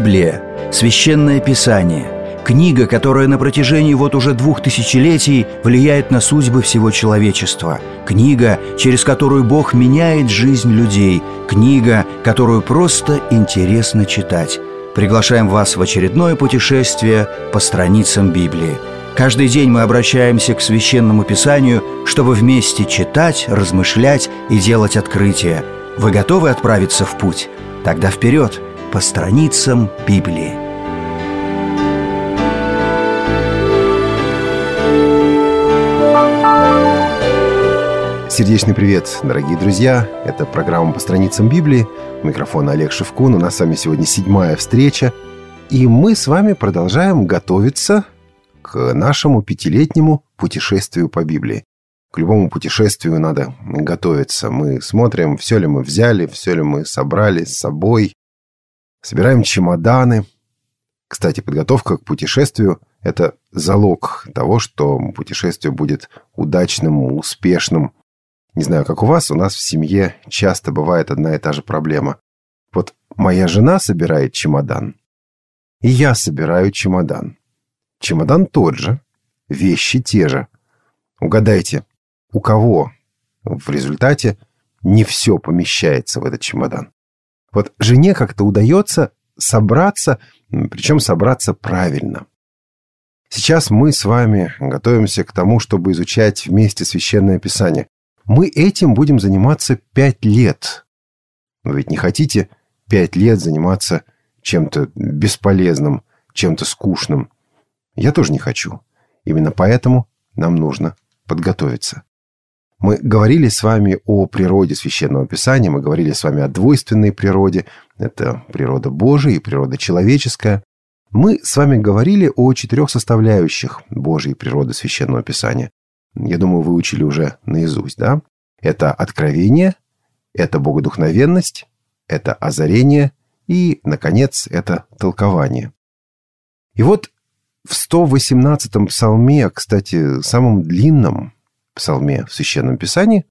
Библия, Священное Писание, книга, которая на протяжении вот уже 2000 влияет на судьбы всего человечества, книга, через которую Бог меняет жизнь людей, книга, которую просто интересно читать. Приглашаем вас в очередное путешествие по страницам Библии. Каждый день мы обращаемся к Священному Писанию, чтобы вместе читать, размышлять и делать открытия. Вы готовы отправиться в путь? Тогда вперед, по страницам Библии. Сердечный привет, дорогие друзья! Это программа «По страницам Библии». У микрофона Олег Шевкун. У нас с вами сегодня 7-я встреча. И мы с вами продолжаем готовиться к нашему 5-летнему путешествию по Библии. К любому путешествию надо готовиться. Мы смотрим, все ли мы взяли, все ли мы собрали с собой. Собираем чемоданы. Кстати, подготовка к путешествию – это залог того, что путешествие будет удачным, успешным. Не знаю, как у вас в семье часто бывает одна и та же проблема. Вот моя жена собирает чемодан, и я собираю чемодан. Чемодан тот же, вещи те же. Угадайте, у кого в результате не все помещается в этот чемодан? Вот жене как-то удается собраться, причем собраться правильно. Сейчас мы с вами готовимся к тому, чтобы изучать вместе Священное Писание. Мы этим будем заниматься 5 лет. Вы ведь не хотите 5 лет заниматься чем-то бесполезным, чем-то скучным? Я тоже не хочу. Именно поэтому нам нужно подготовиться. Мы говорили с вами о природе Священного Писания, мы говорили с вами о двойственной природе. Это природа Божия и природа человеческая. Мы с вами говорили о 4 составляющих Божьей природы Священного Писания. Я думаю, вы учили уже наизусть, да? Это откровение, это богодухновенность, это озарение и, наконец, это толкование. И вот в 118-м псалме, кстати, самом длинном псалме в Священном Писании,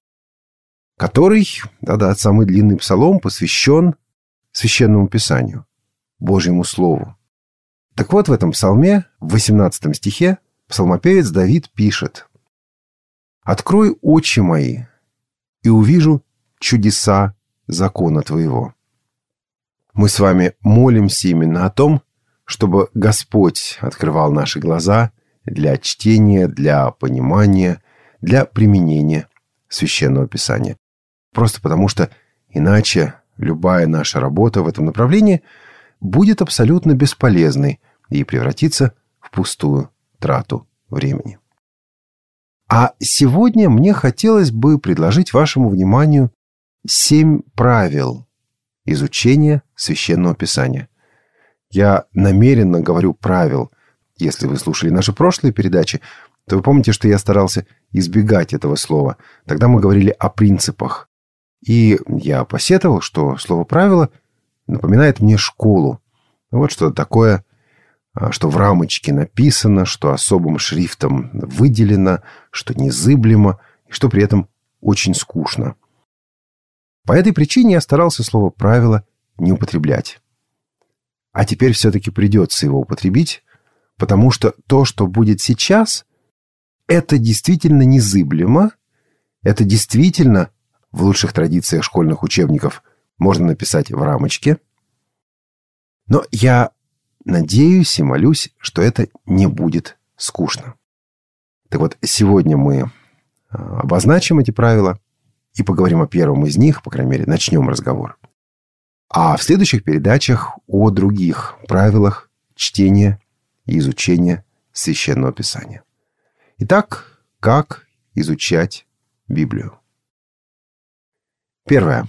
который, самый длинный псалом, посвящен Священному Писанию, Божьему Слову. Так вот, в этом псалме, в 18 стихе, псалмопевец Давид пишет: «Открой очи мои, и увижу чудеса закона Твоего». Мы с вами молимся именно о том, чтобы Господь открывал наши глаза для чтения, для понимания, для применения Священного Писания. Просто потому что иначе любая наша работа в этом направлении будет абсолютно бесполезной и превратится в пустую трату времени. А сегодня мне хотелось бы предложить вашему вниманию 7 правил изучения Священного Писания. Я намеренно говорю правил. Если вы слушали наши прошлые передачи, то вы помните, что я старался избегать этого слова. Тогда мы говорили о принципах. И я посетовал, что слово «правило» напоминает мне школу. Вот что-то такое, что в рамочке написано, что особым шрифтом выделено, что незыблемо, и что при этом очень скучно. По этой причине я старался слово «правило» не употреблять. А теперь все-таки придется его употребить, потому что то, что будет сейчас, это действительно незыблемо, это действительно в лучших традициях школьных учебников можно написать в рамочке. Но я надеюсь и молюсь, что это не будет скучно. Так вот, сегодня мы обозначим эти правила и поговорим о первом из них, по крайней мере, начнем разговор. А в следующих передачах о других правилах чтения и изучения Священного Писания. Итак, как изучать Библию? Первое.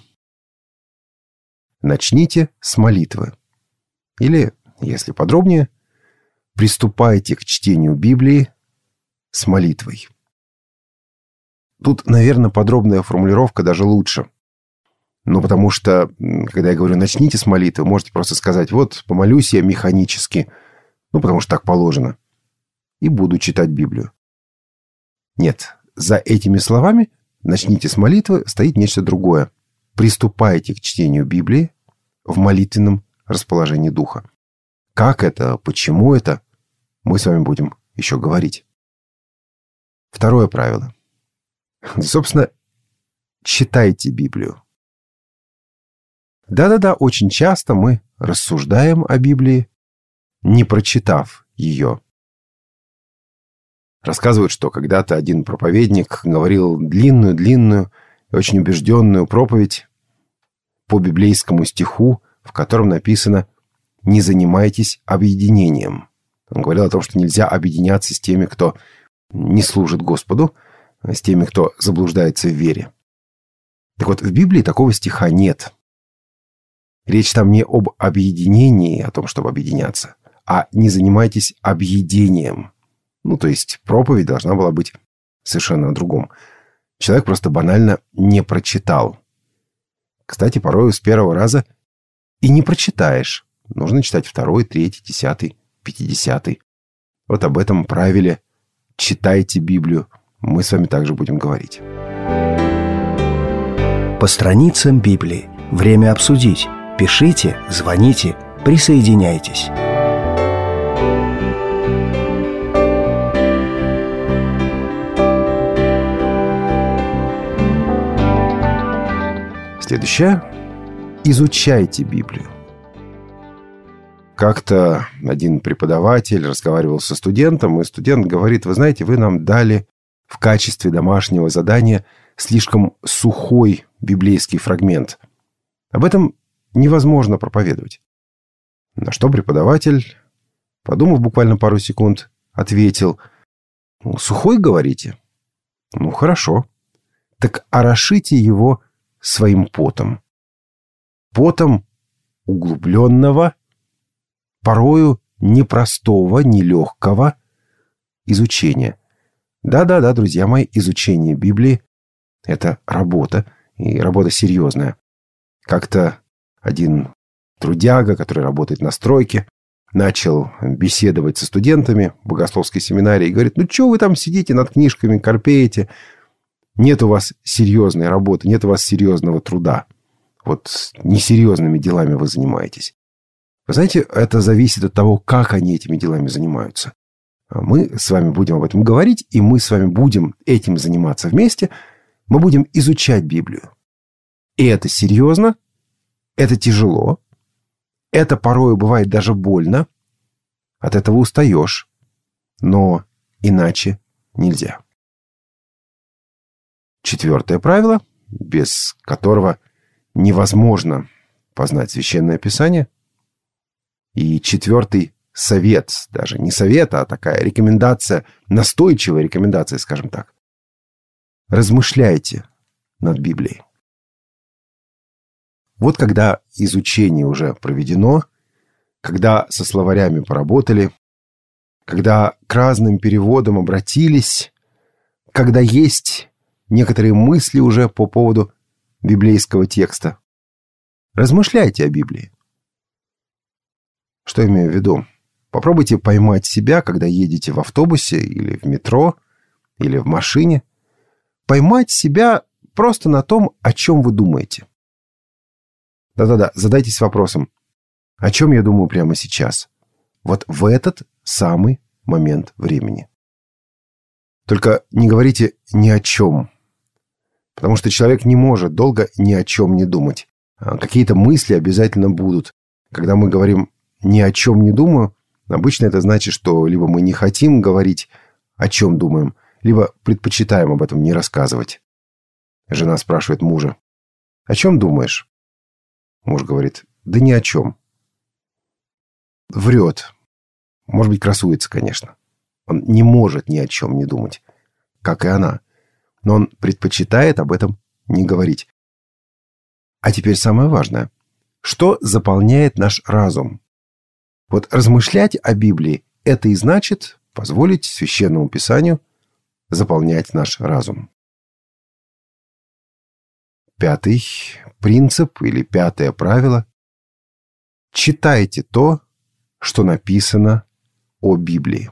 Начните с молитвы. Или, если подробнее, приступайте к чтению Библии с молитвой. Тут, наверное, подробная формулировка даже лучше. Ну, потому что, когда я говорю «начните с молитвы», можете просто сказать: вот, помолюсь я механически, потому что так положено, и буду читать Библию. Нет, за этими словами «начните с молитвы» стоит нечто другое. Приступайте к чтению Библии в молитвенном расположении духа. Как это, почему это, мы с вами будем еще говорить. Второе правило. Собственно, читайте Библию. Да-да-да, очень часто мы рассуждаем о Библии, не прочитав ее. Рассказывают, что когда-то один проповедник говорил длинную, очень убежденную проповедь по библейскому стиху, в котором написано «Не занимайтесь объединением». Он говорил о том, что нельзя объединяться с теми, кто не служит Господу, с теми, кто заблуждается в вере. Так вот, в Библии такого стиха нет. Речь там не об объединении, о том, чтобы объединяться, а «не занимайтесь объедением». То есть проповедь должна была быть совершенно о другом. Человек просто банально не прочитал. Кстати, порой с первого раза и не прочитаешь. Нужно читать 2, 3, 10, 50. Вот об этом правиле «Читайте Библию» мы с вами также будем говорить. По страницам Библии. Время обсудить. Пишите, звоните, присоединяйтесь. Следующее. Изучайте Библию. Как-то один преподаватель разговаривал со студентом, и студент говорит: вы знаете, вы нам дали в качестве домашнего задания слишком сухой библейский фрагмент. Об этом невозможно проповедовать. На что преподаватель, подумав буквально пару секунд, ответил: сухой, говорите? Хорошо. Так орошите его своим потом. Потом углубленного, порою непростого, нелегкого изучения. Да-да-да, друзья мои, изучение Библии – это работа, и работа серьезная. Как-то один трудяга, который работает на стройке, начал беседовать со студентами богословской семинарии и говорит: что вы там сидите над книжками, корпеете? Нет у вас серьезной работы, нет у вас серьезного труда. Вот несерьезными делами вы занимаетесь. Вы знаете, это зависит от того, как они этими делами занимаются. Мы с вами будем об этом говорить, и мы с вами будем этим заниматься вместе. Мы будем изучать Библию. И это серьезно, это тяжело, это порой бывает даже больно. От этого устаешь, но иначе нельзя. 4 правило, без которого невозможно познать Священное Писание. И 4 совет, даже не совет, а такая рекомендация, настойчивая рекомендация, скажем так. Размышляйте над Библией. Вот когда изучение уже проведено, когда со словарями поработали, когда к разным переводам обратились, когда есть некоторые мысли уже по поводу библейского текста, размышляйте о Библии. Что имею в виду? Попробуйте поймать себя, когда едете в автобусе или в метро, или в машине. Поймать себя просто на том, о чем вы думаете. Да-да-да, задайтесь вопросом: о чем я думаю прямо сейчас? Вот в этот самый момент времени. Только не говорите ни о чем. Потому что человек не может долго ни о чем не думать. Какие-то мысли обязательно будут. Когда мы говорим «ни о чем не думаю», обычно это значит, что либо мы не хотим говорить, о чем думаем, либо предпочитаем об этом не рассказывать. Жена спрашивает мужа: «О чем думаешь?» Муж говорит: «Да ни о чем». Врет. Может быть, красуется, конечно. Он не может ни о чем не думать, как и она. Но он предпочитает об этом не говорить. А теперь самое важное. Что заполняет наш разум? Вот размышлять о Библии – это и значит позволить Священному Писанию заполнять наш разум. 5 принцип или 5 правило. Читайте то, что написано о Библии.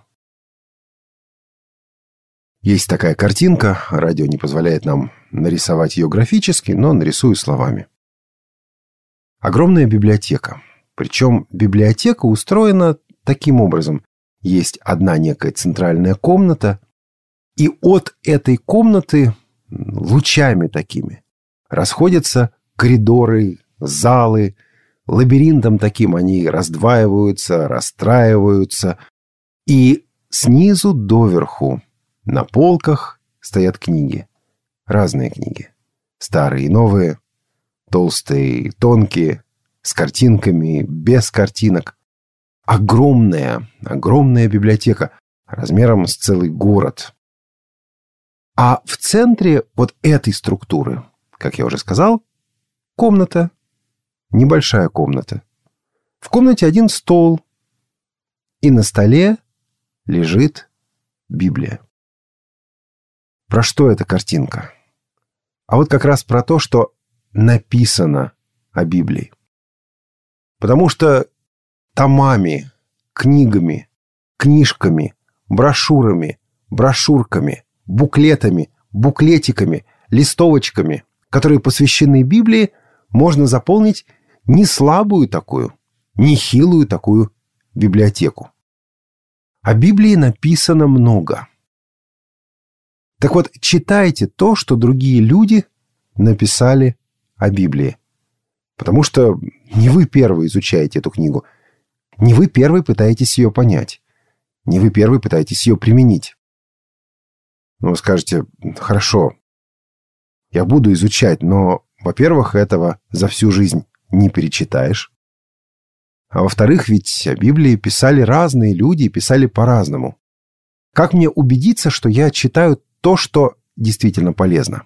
Есть такая картинка, радио не позволяет нам нарисовать ее графически, но нарисую словами. Огромная библиотека. Причем библиотека устроена таким образом. Есть одна некая центральная комната, и от этой комнаты лучами такими расходятся коридоры, залы, лабиринтом таким они раздваиваются, расстраиваются. И снизу доверху на полках стоят книги. Разные книги. Старые и новые, толстые и тонкие, с картинками, без картинок. Огромная библиотека размером с целый город. А в центре вот этой структуры, как я уже сказал, комната. Небольшая комната. В комнате один стол. И на столе лежит Библия. Про что эта картинка? А вот как раз про то, что написано о Библии. Потому что томами, книгами, книжками, брошюрами, брошюрками, буклетами, буклетиками, листовочками, которые посвящены Библии, можно заполнить не слабую такую, не хилую такую библиотеку. О Библии написано много. Так вот, читайте то, что другие люди написали о Библии. Потому что не вы первый изучаете эту книгу, не вы первый пытаетесь ее понять, не вы первый пытаетесь ее применить. Но вы скажете: хорошо, я буду изучать, но, во-первых, этого за всю жизнь не перечитаешь. А во-вторых, ведь о Библии писали разные люди и писали по-разному. Как мне убедиться, что я читаю то, что действительно полезно?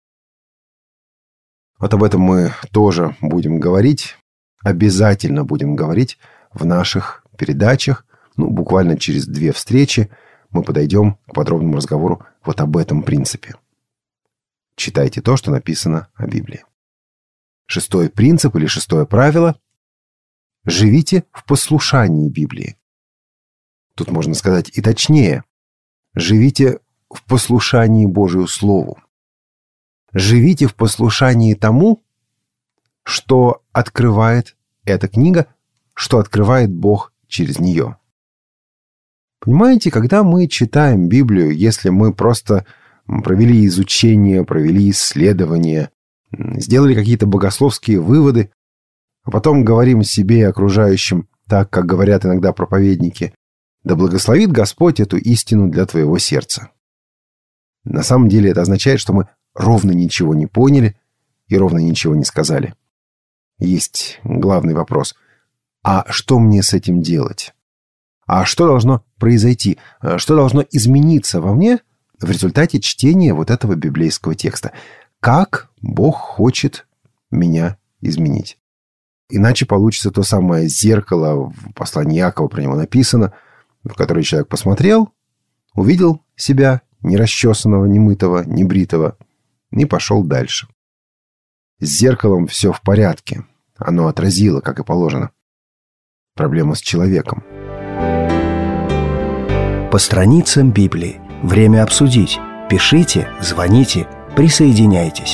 Вот об этом мы тоже будем говорить, обязательно будем говорить в наших передачах. Буквально через 2 встречи мы подойдем к подробному разговору вот об этом принципе. Читайте то, что написано о Библии. 6-й принцип или 6-е правило – живите в послушании Библии. Тут можно сказать и точнее. Живите в послушании Божию Слову. Живите в послушании тому, что открывает эта книга, что открывает Бог через нее. Понимаете, когда мы читаем Библию, если мы просто провели изучение, провели исследования, сделали какие-то богословские выводы, а потом говорим себе и окружающим так, как говорят иногда проповедники: «Да благословит Господь эту истину для твоего сердца». На самом деле это означает, что мы ровно ничего не поняли и ровно ничего не сказали. Есть главный вопрос: а что мне с этим делать? А что должно произойти? Что должно измениться во мне в результате чтения вот этого библейского текста? Как Бог хочет меня изменить? Иначе получится то самое зеркало, в послании Иакова про него написано, в которое человек посмотрел, увидел себя нерасчесанного, немытого, небритого и пошел дальше. С зеркалом все в порядке. Оно отразило, как и положено. Проблема с человеком. По страницам Библии. Время обсудить. Пишите, звоните, присоединяйтесь.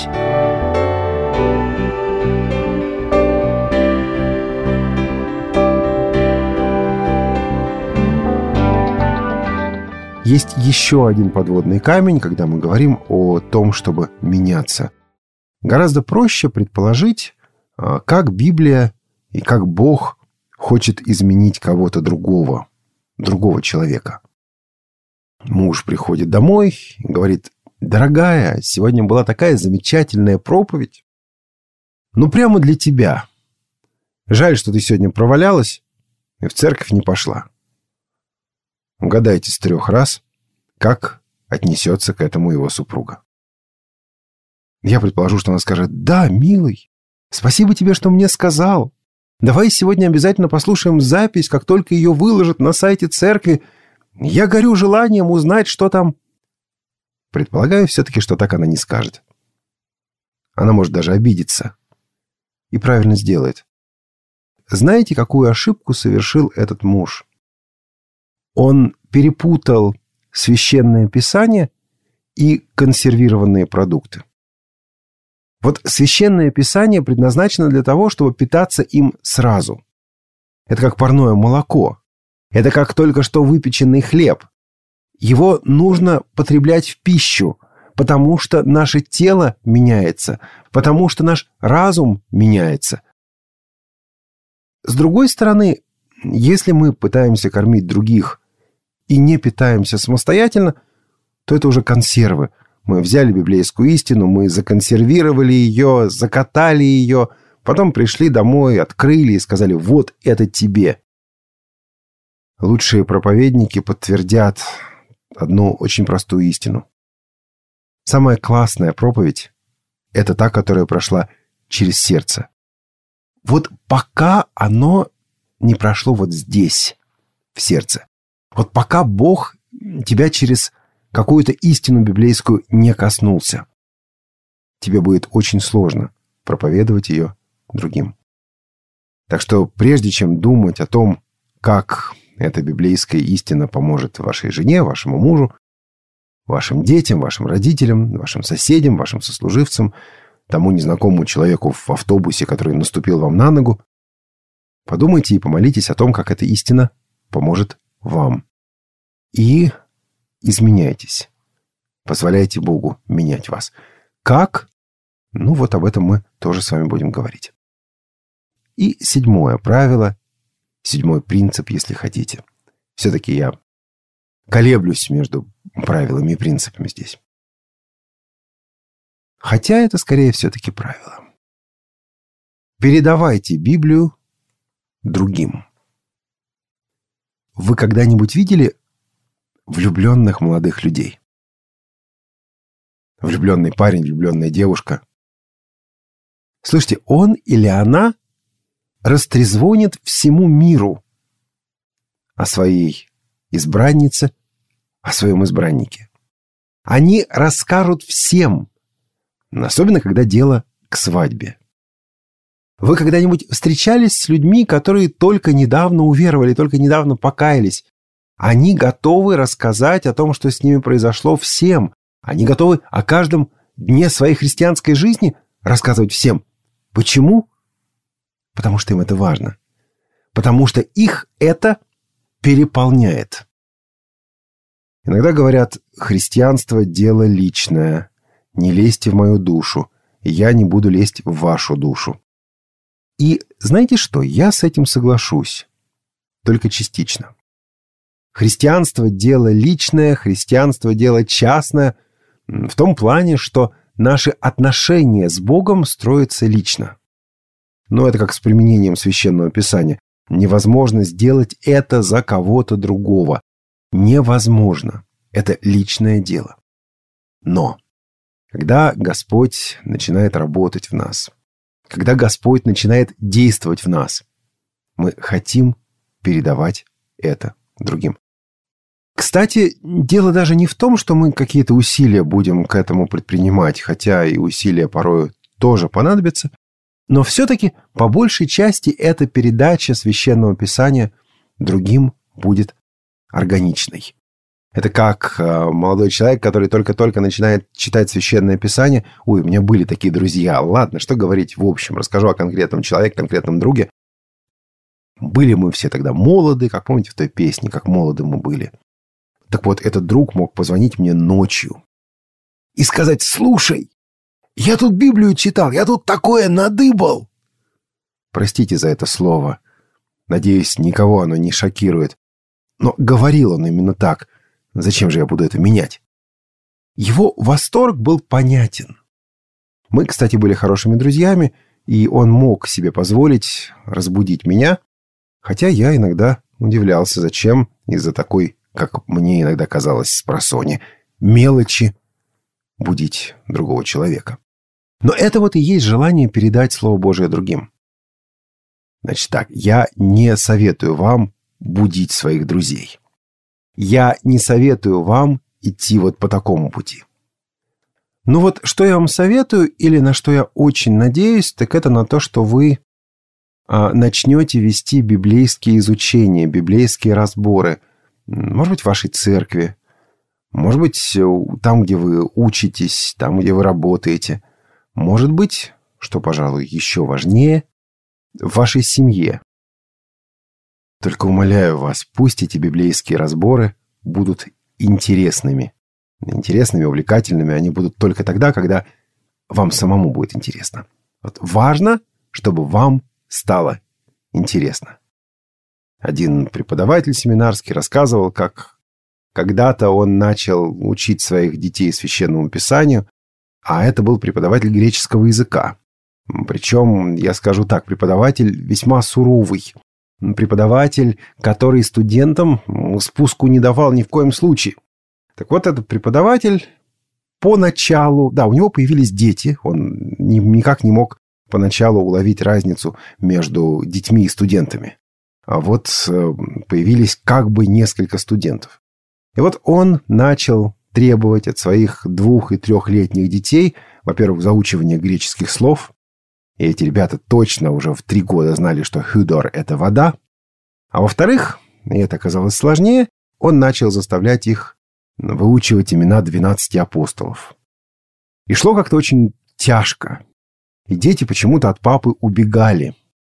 Есть еще один подводный камень, когда мы говорим о том, чтобы меняться. Гораздо проще предположить, как Библия и как Бог хочет изменить кого-то другого человека. Муж приходит домой и говорит: «Дорогая, сегодня была такая замечательная проповедь. Прямо для тебя. Жаль, что ты сегодня провалялась и в церковь не пошла». Угадайте с 3 раз, как отнесется к этому его супруга. Я предположу, что она скажет: «Да, милый, спасибо тебе, что мне сказал. Давай сегодня обязательно послушаем запись, как только ее выложат на сайте церкви. Я горю желанием узнать, что там». Предполагаю все-таки, что так она не скажет. Она может даже обидеться. И правильно сделает. Знаете, какую ошибку совершил этот муж? Он перепутал священное писание и консервированные продукты. Вот священное писание предназначено для того, чтобы питаться им сразу. Это как парное молоко. Это как только что выпеченный хлеб. Его нужно потреблять в пищу, потому что наше тело меняется, потому что наш разум меняется. С другой стороны, если мы пытаемся кормить других и не питаемся самостоятельно, то это уже консервы. Мы взяли библейскую истину, мы законсервировали ее, закатали ее, потом пришли домой, открыли и сказали: вот это тебе. Лучшие проповедники подтвердят одну очень простую истину. Самая классная проповедь – это та, которая прошла через сердце. Вот пока оно не прошло вот здесь, в сердце. Вот пока Бог тебя через какую-то истину библейскую не коснулся, тебе будет очень сложно проповедовать ее другим. Так что прежде чем думать о том, как эта библейская истина поможет вашей жене, вашему мужу, вашим детям, вашим родителям, вашим соседям, вашим сослуживцам, тому незнакомому человеку в автобусе, который наступил вам на ногу, подумайте и помолитесь о том, как эта истина поможет вам. И изменяйтесь. Позволяйте Богу менять вас. Как? Ну, вот об этом мы тоже с вами будем говорить. И 7 правило, 7 принцип, если хотите. Все-таки я колеблюсь между правилами и принципами здесь. Хотя это скорее все-таки правило. Передавайте Библию другим. Вы когда-нибудь видели влюбленных молодых людей? Влюбленный парень, влюбленная девушка. Слушайте, он или она растрезвонит всему миру о своей избраннице, о своем избраннике. Они расскажут всем, особенно когда дело к свадьбе. Вы когда-нибудь встречались с людьми, которые только недавно уверовали, только недавно покаялись? Они готовы рассказать о том, что с ними произошло, всем. Они готовы о каждом дне своей христианской жизни рассказывать всем. Почему? Потому что им это важно. Потому что их это переполняет. Иногда говорят: христианство – дело личное. Не лезьте в мою душу, и я не буду лезть в вашу душу. И знаете что? Я с этим соглашусь. Только частично. Христианство – дело личное, христианство – дело частное. В том плане, что наши отношения с Богом строятся лично. Но это как с применением Священного Писания. Невозможно сделать это за кого-то другого. Невозможно. Это личное дело. Но когда Господь начинает работать в нас, когда Господь начинает действовать в нас, мы хотим передавать это другим. Кстати, дело даже не в том, что мы какие-то усилия будем к этому предпринимать, хотя и усилия порою тоже понадобятся, но все-таки по большей части эта передача Священного Писания другим будет органичной. Это как молодой человек, который только-только начинает читать Священное Писание. Ой, у меня были такие друзья. Ладно, что говорить в общем. Расскажу о конкретном человеке, конкретном друге. Были мы все тогда молоды, как помните в той песне, как молоды мы были. Так вот, этот друг мог позвонить мне ночью и сказать: слушай, я тут Библию читал, я тут такое надыбал. Простите за это слово. Надеюсь, никого оно не шокирует. Но говорил он именно так. Зачем же я буду это менять? Его восторг был понятен. Мы, кстати, были хорошими друзьями, и он мог себе позволить разбудить меня, хотя я иногда удивлялся, зачем из-за такой, как мне иногда казалось спросонья, мелочи будить другого человека. Но это вот и есть желание передать Слово Божие другим. Значит так, я не советую вам будить своих друзей. Я не советую вам идти вот по такому пути. Ну вот, что я вам советую, или на что я очень надеюсь, так это на то, что вы начнете вести библейские изучения, библейские разборы. Может быть, в вашей церкви, может быть, там, где вы учитесь, там, где вы работаете. Может быть, что, пожалуй, еще важнее, в вашей семье. Только умоляю вас, пусть эти библейские разборы будут интересными. Интересными, увлекательными они будут только тогда, когда вам самому будет интересно. Вот важно, чтобы вам стало интересно. Один преподаватель семинарский рассказывал, как когда-то он начал учить своих детей священному писанию, а это был преподаватель греческого языка. Причем, я скажу так, преподаватель весьма суровый. Преподаватель, который студентам спуску не давал ни в коем случае. Так вот, этот преподаватель поначалу... Да, у него появились дети. Он никак не мог поначалу уловить разницу между детьми и студентами. А вот появились как бы несколько студентов. И вот он начал требовать от своих 2- и 3-летних детей, во-первых, заучивания греческих слов. И эти ребята точно уже в 3 года знали, что «хюдор» — это вода. А во-вторых, и это оказалось сложнее, он начал заставлять их выучивать имена 12 апостолов. И шло как-то очень тяжко. И дети почему-то от папы убегали.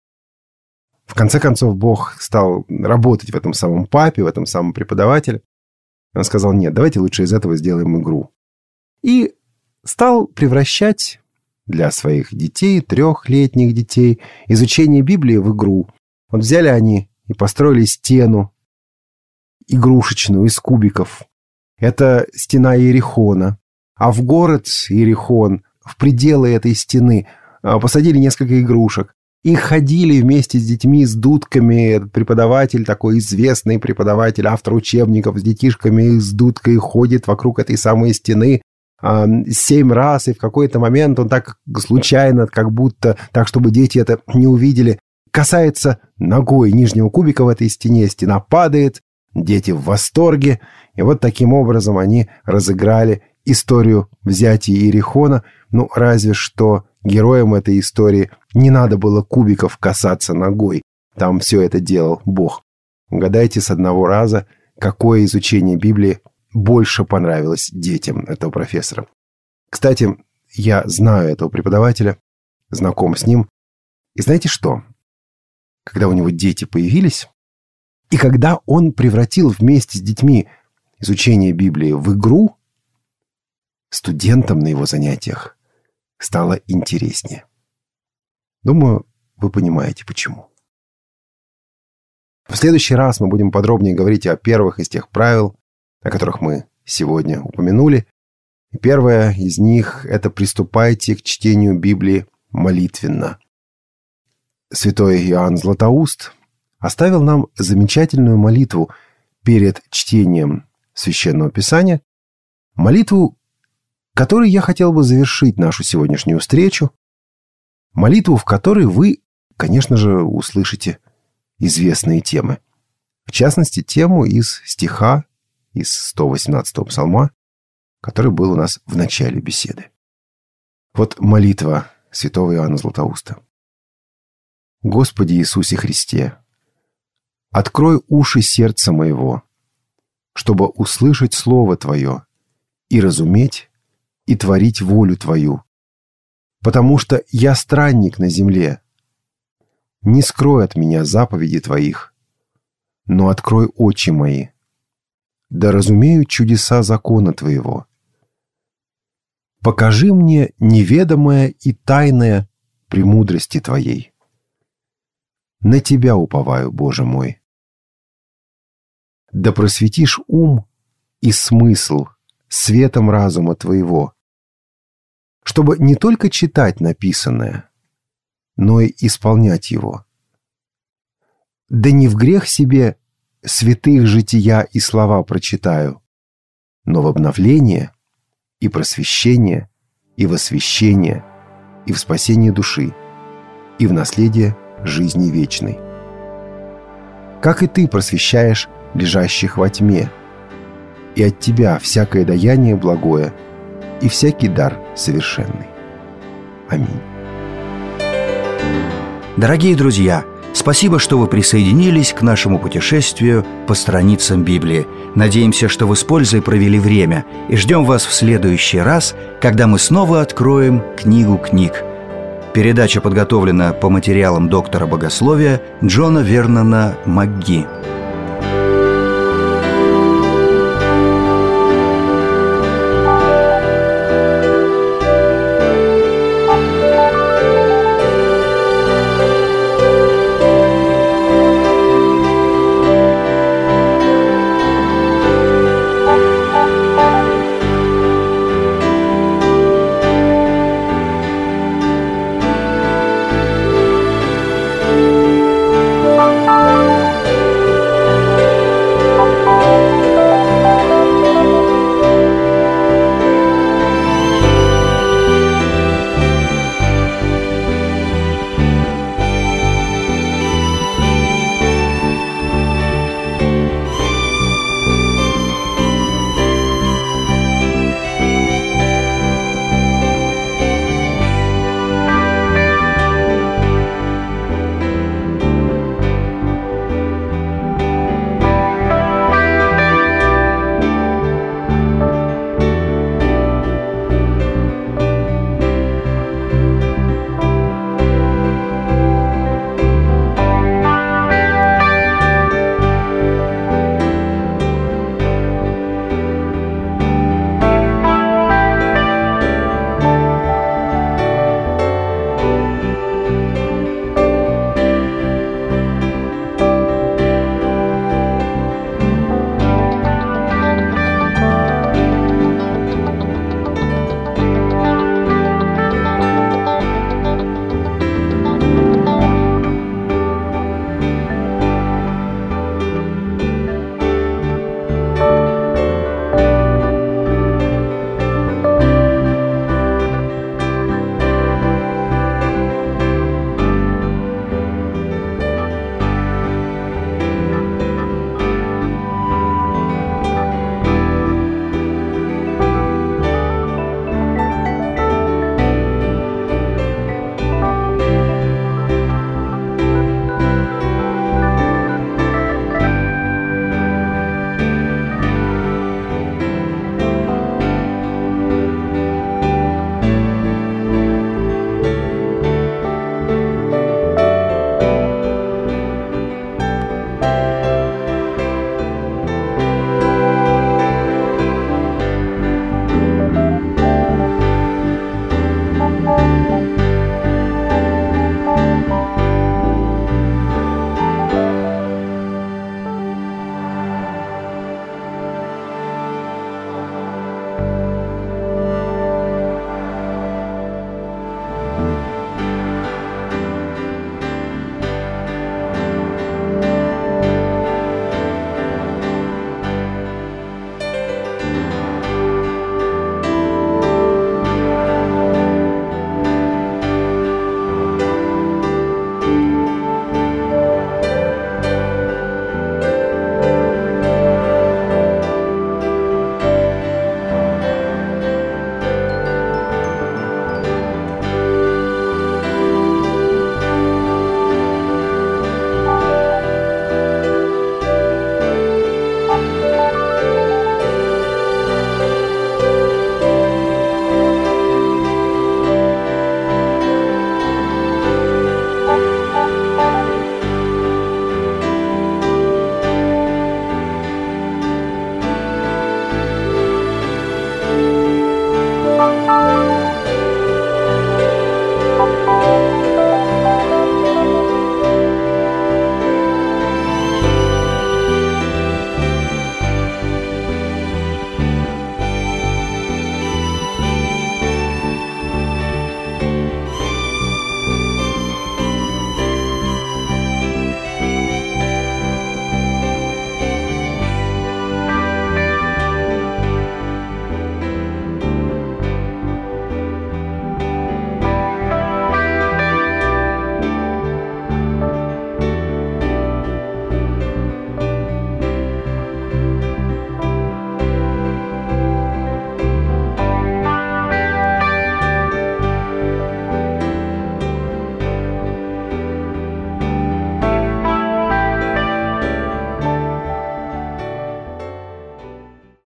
В конце концов, Бог стал работать в этом самом папе, в этом самом преподавателе. Он сказал: нет, давайте лучше из этого сделаем игру. И стал превращать для своих детей, 3-летних детей, изучение Библии в игру. Вот взяли они и построили стену игрушечную из кубиков. Это стена Иерихона. А в город Иерихон, в пределы этой стены, посадили несколько игрушек. И ходили вместе с детьми с дудками. Этот преподаватель, такой известный преподаватель, автор учебников, с детишками с дудкой ходит вокруг этой самой стены 7 раз, и в какой-то момент он так случайно, как будто так, чтобы дети это не увидели, касается ногой нижнего кубика в этой стене, стена падает, дети в восторге, и вот таким образом они разыграли историю взятия Иерихона. Ну, разве что героям этой истории не надо было кубиков касаться ногой, там все это делал Бог. Угадайте с одного раза, какое изучение Библии больше понравилось детям этого профессора. Кстати, я знаю этого преподавателя, знаком с ним. И знаете что? Когда у него дети появились, и когда он превратил вместе с детьми изучение Библии в игру, студентам на его занятиях стало интереснее. Думаю, вы понимаете, почему. В следующий раз мы будем подробнее говорить о первых из тех правил, о которых мы сегодня упомянули. И первое из них – это приступайте к чтению Библии молитвенно. Святой Иоанн Златоуст оставил нам замечательную молитву перед чтением Священного Писания, молитву, которой я хотел бы завершить нашу сегодняшнюю встречу, молитву, в которой вы, конечно же, услышите известные темы. В частности, тему из стиха из 118-го псалма, который был у нас в начале беседы. Вот молитва святого Иоанна Златоуста. «Господи Иисусе Христе, открой уши сердца моего, чтобы услышать Слово Твое и разуметь и творить волю Твою, потому что я странник на земле. Не скрой от меня заповеди Твоих, но открой очи мои, да разумею чудеса закона Твоего. Покажи мне неведомое и тайное премудрости Твоей. На Тебя уповаю, Боже мой. Да просветишь ум и смысл светом разума Твоего, чтобы не только читать написанное, но и исполнять его. Да не в грех себе святых жития и слова прочитаю, но в обновление и просвещение, и в освящение, и в спасение души, и в наследие жизни вечной. Как и Ты просвещаешь лежащих во тьме, и от Тебя всякое даяние благое, и всякий дар совершенный. Аминь. Дорогие друзья, спасибо, что вы присоединились к нашему путешествию по страницам Библии. Надеемся, что вы с пользой провели время, и ждем вас в следующий раз, когда мы снова откроем книгу книг. Передача подготовлена по материалам доктора богословия Джона Вернона МакГи.